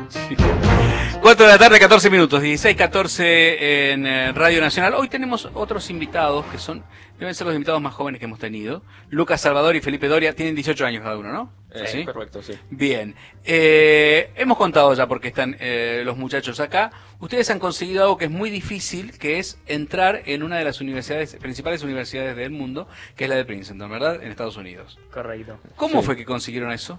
Sí. 4 de la tarde, 14 minutos, 16:14 en Radio Nacional. Hoy tenemos otros invitados que deben ser los invitados más jóvenes que hemos tenido. Lucas Salvador y Felipe Doria tienen 18 años cada uno, ¿no? ¿Sí? Correcto, sí. Bien. Hemos contado ya por qué están los muchachos acá. Ustedes han conseguido algo que es muy difícil, que es entrar en una de las principales universidades del mundo, que es la de Princeton, ¿verdad? En Estados Unidos. Correcto. ¿Cómo fue que consiguieron eso?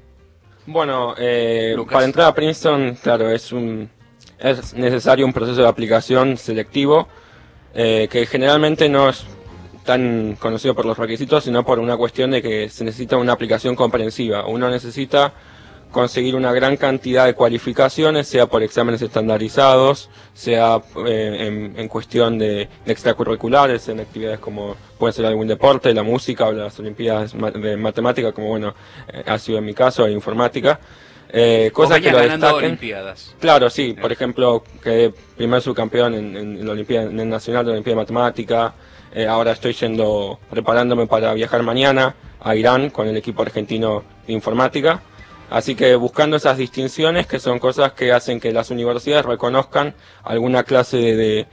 Bueno, para entrar a Princeton, claro, es necesario un proceso de aplicación selectivo que generalmente no es tan conocido por los requisitos, sino por una cuestión de que se necesita una aplicación comprensiva. Uno necesita conseguir una gran cantidad de cualificaciones, sea por exámenes estandarizados, sea en cuestión de extracurriculares, en actividades como puede ser algún deporte, la música o las olimpiadas de matemática, como bueno, ha sido en mi caso, de informática. Cosas que lo destaquen. Olimpiadas. Claro, sí, por ejemplo, quedé primer subcampeón en la Olimpiada, en el Nacional de Olimpiada de Matemática. Ahora estoy preparándome para viajar mañana a Irán con el equipo argentino de informática. Así que buscando esas distinciones, que son cosas que hacen que las universidades reconozcan alguna clase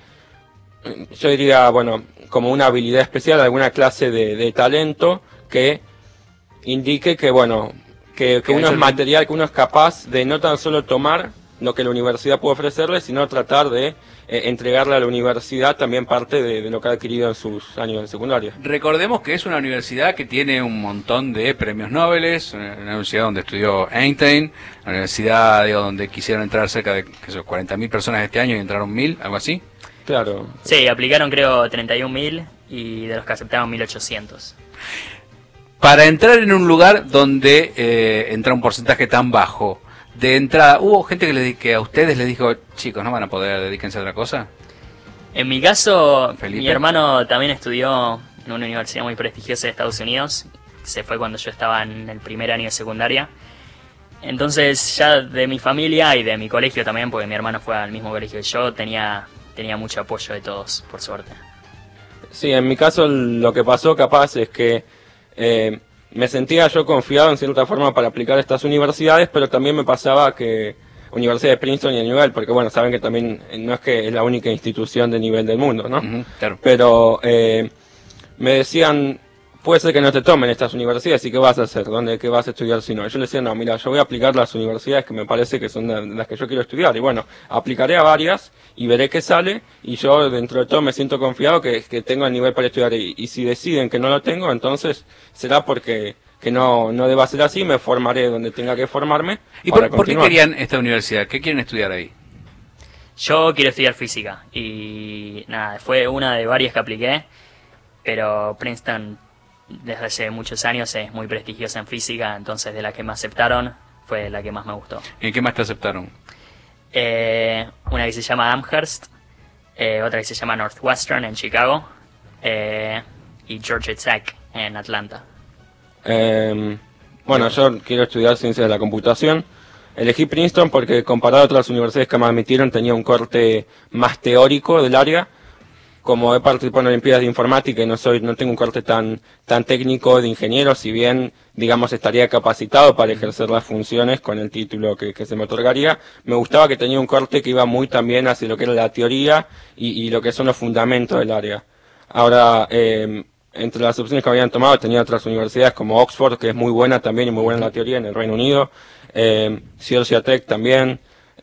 yo diría, bueno, como una habilidad especial, alguna clase de talento que indique que, bueno, que uno es material, que uno es capaz de no tan solo tomar lo que la universidad puede ofrecerle, sino tratar de entregarle a la universidad también parte de lo que ha adquirido en sus años de secundaria. Recordemos que es una universidad que tiene un montón de premios Nobel, una universidad donde estudió Einstein, una universidad donde quisieron entrar cerca de 40.000 personas este año y entraron 1.000, algo así. Claro. Sí, aplicaron creo 31.000 y de los que aceptaron 1.800. Para entrar en un lugar donde entra un porcentaje tan bajo de entrada, ¿hubo gente que a ustedes les dijo, chicos, no van a poder, dedíquense a otra cosa? En mi caso, Felipe. Mi hermano también estudió en una universidad muy prestigiosa de Estados Unidos. Se fue cuando yo estaba en el primer año de secundaria. Entonces ya de mi familia y de mi colegio también, porque mi hermano fue al mismo colegio que yo, tenía mucho apoyo de todos, por suerte. Sí, en mi caso lo que pasó capaz es que me sentía yo confiado en cierta forma para aplicar a estas universidades, pero también me pasaba que Universidad de Princeton y a nivel, porque bueno, saben que también no es que es la única institución de nivel del mundo, ¿no? Uh-huh, claro. Pero me decían, puede ser que no te tomen estas universidades, ¿y qué vas a hacer? ¿Qué vas a estudiar si no? Yo les decía, no, mira, yo voy a aplicar las universidades que me parece que son las que yo quiero estudiar, y bueno, aplicaré a varias y veré qué sale, y yo dentro de todo me siento confiado que tengo el nivel para estudiar, y si deciden que no lo tengo, entonces será porque que no deba ser así, me formaré donde tenga que formarme. ¿Y por qué querían esta universidad? ¿Qué quieren estudiar ahí? Yo quiero estudiar física, y nada, fue una de varias que apliqué, pero Princeton desde hace muchos años es muy prestigiosa en física, entonces de la que me aceptaron fue la que más me gustó. ¿En qué más te aceptaron? Una que se llama Amherst, otra que se llama Northwestern en Chicago, y Georgia Tech en Atlanta. Bueno, yo quiero estudiar ciencias de la computación. Elegí Princeton porque comparado a otras universidades que me admitieron tenía un corte más teórico del área. Como he participado en Olimpiadas de Informática y no tengo un corte tan técnico de ingeniero, si bien, digamos, estaría capacitado para ejercer las funciones con el título que se me otorgaría, me gustaba que tenía un corte que iba muy también hacia lo que era la teoría y lo que son los fundamentos del área. Ahora, entre las opciones que habían tomado tenía otras universidades como Oxford, que es muy buena también y muy buena en la teoría en el Reino Unido, Georgia Tech también,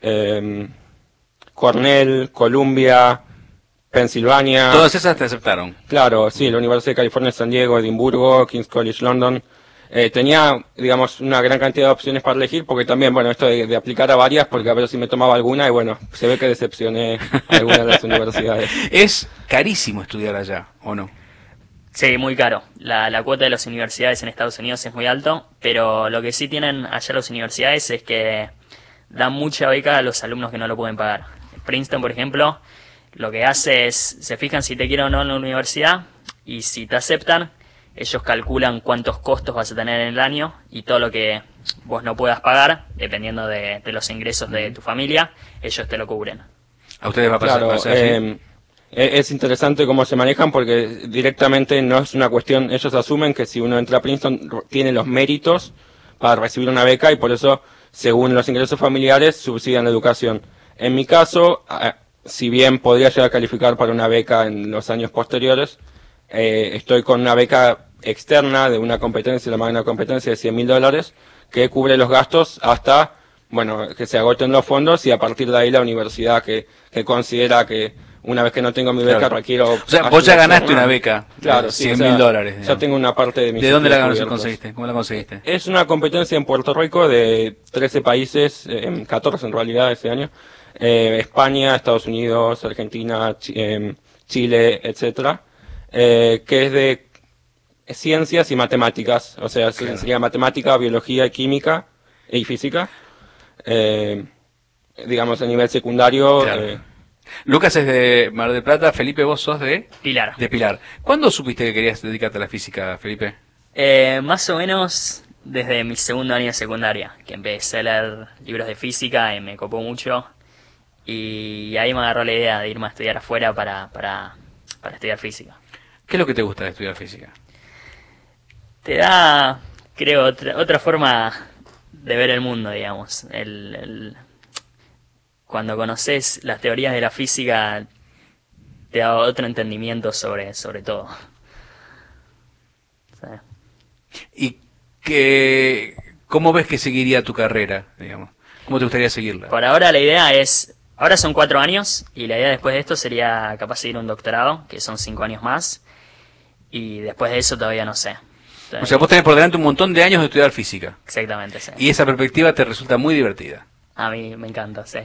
Cornell, Columbia, Pensilvania. ¿Todas esas te aceptaron? Claro, sí, la Universidad de California en San Diego, Edimburgo, King's College London. Tenía, digamos, una gran cantidad de opciones para elegir, porque también, bueno, esto de aplicar a varias, porque a ver si me tomaba alguna, y bueno, se ve que decepcioné a algunas de las universidades. ¿Es carísimo estudiar allá, o no? Sí, muy caro. La cuota de las universidades en Estados Unidos es muy alto, pero lo que sí tienen allá las universidades es que dan mucha beca a los alumnos que no lo pueden pagar. Princeton, por ejemplo, lo que hace es, se fijan si te quieren o no en la universidad, y si te aceptan, ellos calculan cuántos costos vas a tener en el año, y todo lo que vos no puedas pagar, dependiendo de los ingresos de tu familia, ellos te lo cubren. ¿A ustedes va a pasar? Claro, así? Es interesante cómo se manejan porque directamente no es una cuestión, ellos asumen que si uno entra a Princeton tiene los méritos para recibir una beca y por eso, según los ingresos familiares, subsidian la educación. En mi caso, si bien podría llegar a calificar para una beca en los años posteriores, estoy con una beca externa de una competencia, la magna competencia de $100.000, que cubre los gastos hasta, bueno, que se agoten los fondos y a partir de ahí la universidad que considera que una vez que no tengo mi beca requiero... O sea, vos ya ganaste una beca, claro, $100.000. Ya tengo una parte de mis... ¿De dónde la conseguiste? ¿Cómo la conseguiste? Es una competencia en Puerto Rico de 13 países, 14 en realidad ese año. España, Estados Unidos, Argentina, Chile, etcétera, que es de ciencias y matemáticas, o sea, Claro. sería matemática, biología, química y física, digamos a nivel secundario. Claro. Lucas es de Mar del Plata, Felipe, vos sos de Pilar. Pilar. ¿Cuándo supiste que querías dedicarte a la física, Felipe? Más o menos desde mi segundo año de secundaria, que empecé a leer libros de física y me copó mucho. Y ahí me agarró la idea de irme a estudiar afuera para estudiar física. ¿Qué es lo que te gusta de estudiar física? Te da, creo, otra forma de ver el mundo, digamos. Cuando conoces las teorías de la física, te da otro entendimiento sobre todo. Sí. ¿Y cómo ves que seguiría tu carrera, digamos? ¿Cómo te gustaría seguirla? Por ahora la idea es... Ahora son 4 años y la idea después de esto sería capaz seguir un doctorado, que son 5 años más. Y después de eso todavía no sé. O sea, vos tenés por delante un montón de años de estudiar física. Exactamente, sí. Y esa perspectiva te resulta muy divertida. A mí me encanta, sí.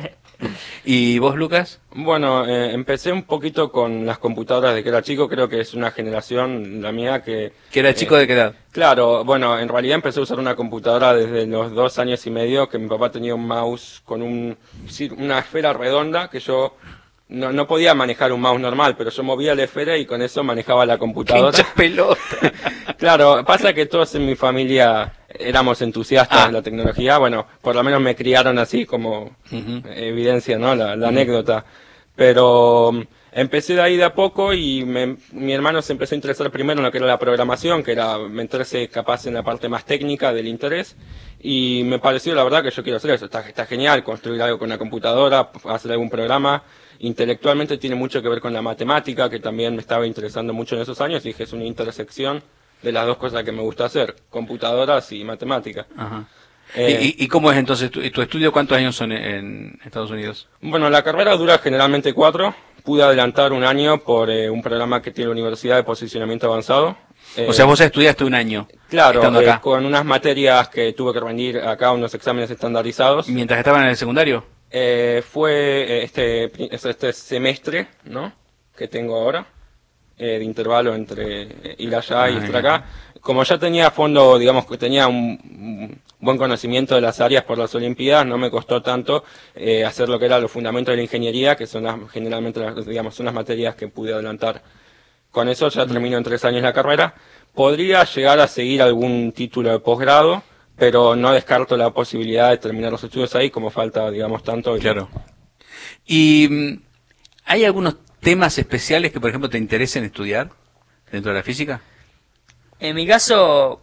¿Y vos, Lucas? Bueno, empecé un poquito con las computadoras de que era chico, creo que es una generación, la mía, ¿Que era chico de qué edad? Claro, bueno, en realidad empecé a usar una computadora desde los 2 años y medio, que mi papá tenía un mouse con una esfera redonda, que yo no podía manejar un mouse normal, pero yo movía la esfera y con eso manejaba la computadora. ¡Qué pelota! Claro, pasa que todos en mi familia éramos entusiastas de la tecnología, bueno, por lo menos me criaron así como evidencia, ¿no? La anécdota. Pero empecé de ahí de a poco y mi hermano se empezó a interesar primero en lo que era la programación, que era meterse capaz en la parte más técnica del interés, y me pareció la verdad que yo quiero hacer eso, está genial construir algo con una computadora, hacer algún programa. Intelectualmente tiene mucho que ver con la matemática, que también me estaba interesando mucho en esos años, y dije es una intersección de las dos cosas que me gusta hacer, computadoras y matemática. Ajá. ¿Y cómo es entonces tu estudio? ¿Cuántos años son en Estados Unidos? Bueno, la carrera dura generalmente 4. Pude adelantar un año por un programa que tiene la Universidad de Posicionamiento Avanzado. O sea, vos ya estudiaste un año. Claro, estando acá. con unas materias que tuve que rendir acá, unos exámenes estandarizados. ¿Mientras estaban en el secundario? Fue este semestre, ¿no? Que tengo ahora, de intervalo entre ir allá y estar acá. Como ya tenía fondo, digamos que tenía un buen conocimiento de las áreas por las Olimpiadas, no me costó tanto hacer lo que era los fundamentos de la ingeniería, que son generalmente digamos, son las materias que pude adelantar. Con eso ya termino en 3 años la carrera. Podría llegar a seguir algún título de posgrado, pero no descarto la posibilidad de terminar los estudios ahí, como falta, digamos, tanto. Claro. ¿Y hay algunos temas especiales que, por ejemplo, te interesen estudiar dentro de la física? En mi caso,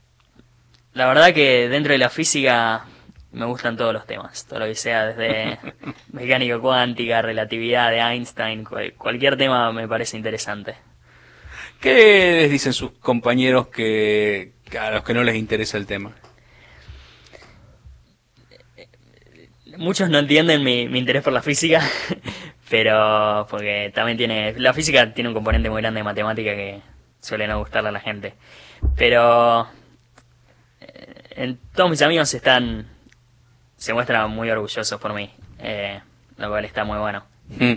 la verdad que dentro de la física me gustan todos los temas, todo lo que sea, desde mecánica cuántica, relatividad de Einstein, cualquier tema me parece interesante. ¿Qué les dicen sus compañeros a los que no les interesa el tema? Muchos no entienden mi interés por la física, pero porque también la física tiene un componente muy grande de matemática que suele no gustarle a la gente. Pero todos mis amigos se muestran muy orgullosos por mí, lo cual está muy bueno.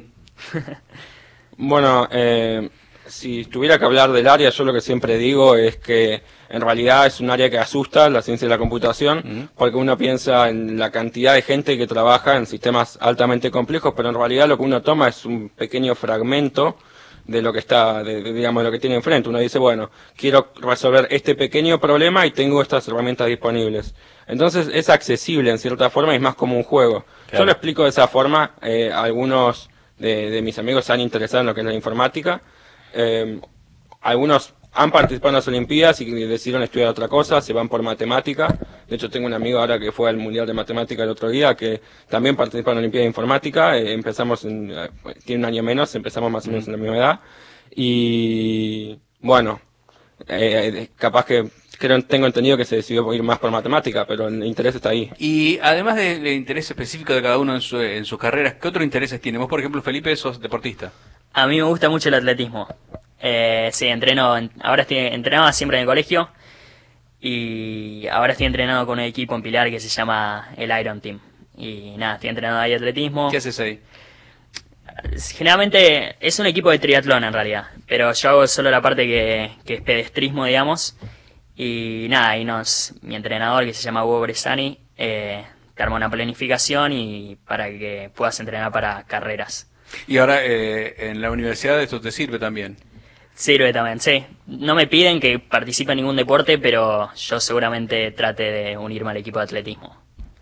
Bueno, si tuviera que hablar del área, yo lo que siempre digo es que en realidad es un área que asusta, la ciencia de la computación, porque uno piensa en la cantidad de gente que trabaja en sistemas altamente complejos, pero en realidad lo que uno toma es un pequeño fragmento de lo que está, digamos, de lo que tiene enfrente. Uno dice, bueno, quiero resolver este pequeño problema y tengo estas herramientas disponibles. Entonces es accesible en cierta forma y es más como un juego. Claro. Yo lo explico de esa forma. Algunos de mis amigos se han interesado en lo que es la informática. Algunos han participado en las Olimpiadas y decidieron estudiar otra cosa, se van por matemática. De hecho, tengo un amigo ahora que fue al Mundial de Matemática el otro día, que también participó en la Olimpiada de Informática. Tiene un año menos, empezamos más o menos en la misma edad. Y bueno, capaz que tengo entendido que se decidió ir más por matemática, pero el interés está ahí. Y además del interés específico de cada uno en sus carreras, ¿qué otros intereses tiene? Vos, por ejemplo, Felipe, sos deportista. A mí me gusta mucho el atletismo. Sí, entrenaba siempre en el colegio y ahora estoy entrenando con un equipo en Pilar que se llama el Iron Team. Y nada, estoy entrenando ahí atletismo. ¿Qué haces ahí? Generalmente es un equipo de triatlón en realidad, pero yo hago solo la parte que es pedestrismo, digamos. Y nada, mi entrenador que se llama Hugo Bresani te arma una planificación y para que puedas entrenar para carreras. Y ahora en la universidad esto te sirve también. Sirve también, sí. No me piden que participe en ningún deporte, pero yo seguramente trate de unirme al equipo de atletismo.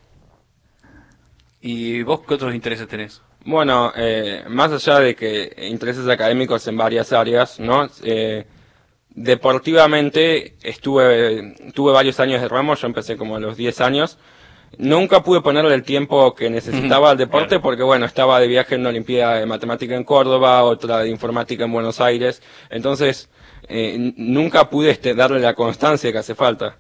¿Y vos qué otros intereses tenés? Bueno, más allá de que intereses académicos en varias áreas, ¿no? Deportivamente tuve varios años de ramo, yo empecé como a los 10 años. Nunca pude ponerle el tiempo que necesitaba al deporte Claro. porque, bueno, estaba de viaje en una Olimpiada de Matemática en Córdoba, otra de Informática en Buenos Aires. Entonces, nunca pude darle la constancia que hace falta.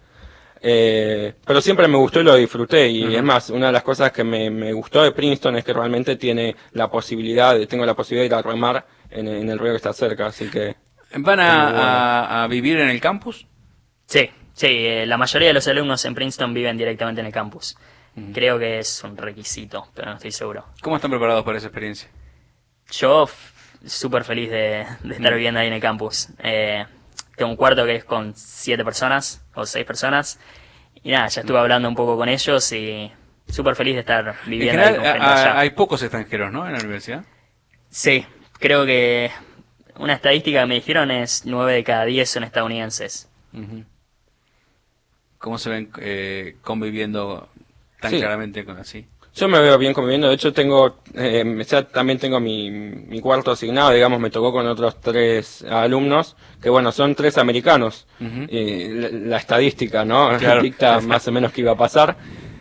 Pero siempre me gustó y lo disfruté. Y es más, una de las cosas que me gustó de Princeton es que realmente tengo la posibilidad de ir a remar en el río que está cerca. Así que... ¿Van a vivir en el campus? Sí, la mayoría de los alumnos en Princeton viven directamente en el campus. Creo que es un requisito, pero no estoy seguro. ¿Cómo están preparados para esa experiencia? Yo súper feliz de estar viviendo ahí en el campus. Tengo un cuarto que es con 7 personas o 6 personas. Y nada, ya estuve hablando un poco con ellos y súper feliz de estar En viviendo ahí con general, gente allá. hay pocos extranjeros, ¿no? En la universidad. Sí, creo que una estadística que me dijeron es 9 de cada 10 son estadounidenses. Ujú. ¿Cómo se ven conviviendo tan Sí. claramente así? Yo me veo bien conviviendo, de hecho también tengo mi cuarto asignado, digamos, me tocó con otros 3 alumnos, que bueno, son 3 americanos. Ujú. La estadística, ¿no? Claro. Dicta más o menos qué iba a pasar.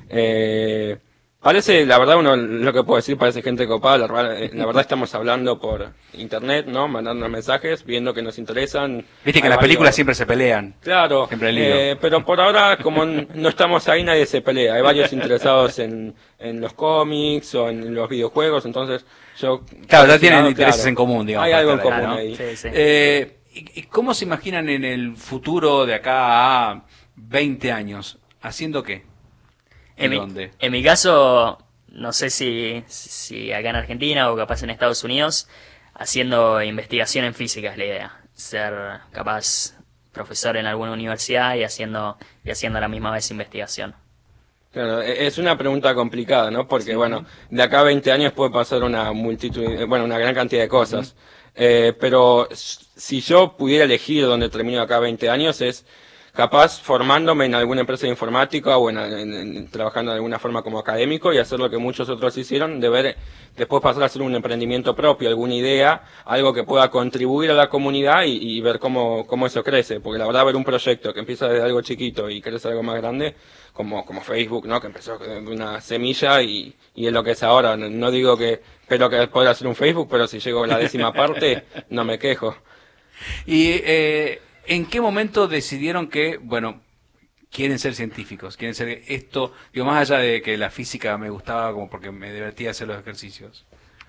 Parece, la verdad, lo que puedo decir, parece gente copada, la verdad estamos hablando por internet, ¿no? Mandando mensajes, viendo que nos interesan. Viste que Hay en las películas varios- siempre se pelean. Claro, Siempre hay lío. pero por ahora, como no estamos ahí, nadie se pelea. Hay varios interesados en los cómics o en los videojuegos, entonces yo... Claro, ya por tienen ese lado, intereses claro, en común, digamos. Hay para algo en estar común ¿no? ahí. Sí, sí. ¿Y cómo se imaginan en el futuro de acá a 20 años? ¿Haciendo qué? ¿Y En dónde? en mi caso, no sé si acá en Argentina o capaz en Estados Unidos, haciendo investigación en física es la idea. Ser capaz profesor en alguna universidad y haciendo a la misma vez investigación. Claro, es una pregunta complicada, ¿no? Porque, bueno, de acá a 20 años puede pasar una una gran cantidad de cosas. Pero si yo pudiera elegir dónde termino acá a 20 años es capaz formándome en alguna empresa de informática o trabajando de alguna forma como académico y hacer lo que muchos otros hicieron, después pasar a hacer un emprendimiento propio, alguna idea, algo que pueda contribuir a la comunidad y ver cómo eso crece. Porque la verdad, ver un proyecto que empieza desde algo chiquito y crece algo más grande, como Facebook, ¿no? Que empezó de una semilla y es lo que es ahora. No digo que espero que poder hacer un Facebook, pero si llego a la 10ª parte, no me quejo. ¿Y en qué momento decidieron que, bueno, quieren ser científicos? Quieren ser esto, digo, más allá de que la física me gustaba como porque me divertía hacer los ejercicios.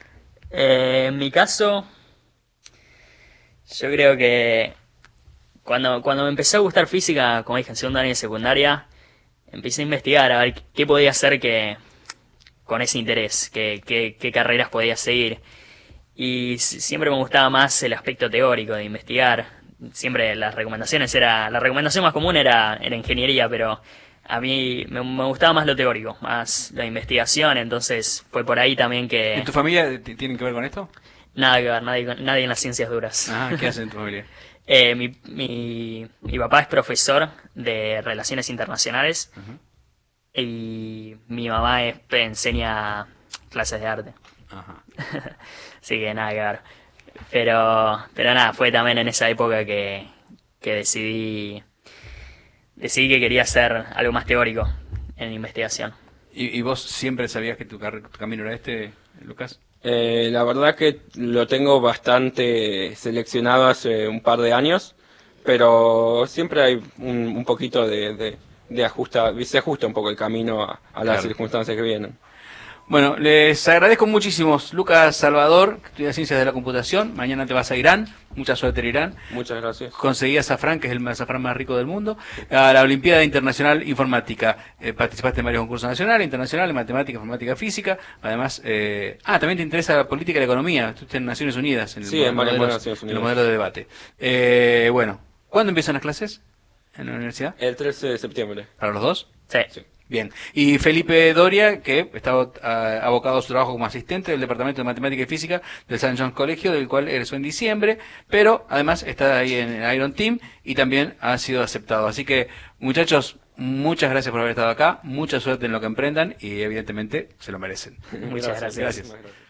En mi caso, yo creo que cuando me empezó a gustar física, como dije, en secundaria y secundaria, empecé a investigar a ver qué podía hacer con ese interés, qué carreras podía seguir. Y siempre me gustaba más el aspecto teórico de investigar. Siempre la recomendación más común era ingeniería, pero a mí me gustaba más lo teórico, más la investigación, entonces fue por ahí también ¿En que tu familia tienen que ver con esto? nada que ver, nadie en las ciencias duras. Ah, ¿qué hacen en tu familia? Mi papá es profesor de Relaciones Internacionales y mi mamá enseña clases de arte. Ajá. Así que nada que ver. Pero nada, fue también en esa época que que decidí que quería hacer algo más teórico en investigación. ¿Y vos siempre sabías que tu camino era este, Lucas? La verdad que lo tengo bastante seleccionado hace un par de años, pero siempre hay un poquito de ajusta, se ajusta un poco el camino a las circunstancias que vienen. Bueno, les agradezco muchísimo. Lucas Salvador, que estudia Ciencias de la Computación. Mañana te vas a Irán. Mucha suerte en Irán. Muchas gracias. Conseguí azafrán, que es el azafrán más rico del mundo. A la Olimpiada Internacional Informática. Participaste en varios concursos nacionales, internacionales, matemática, informática, física. Además, también te interesa la política y la economía. Estuviste en Naciones Unidas. En sí, en varias Naciones Unidas. En los modelos de debate. Bueno, ¿cuándo empiezan las clases en la universidad? El 13 de septiembre. ¿Para los dos? Sí. Bien. Y Felipe Doria, que estaba abocado a su trabajo como asistente del Departamento de Matemática y Física del St. John's Colegio, del cual egresó en diciembre, pero además está ahí en el Iron Team y también ha sido aceptado. Así que, muchachos, muchas gracias por haber estado acá, mucha suerte en lo que emprendan y evidentemente se lo merecen. Muchas gracias. Gracias.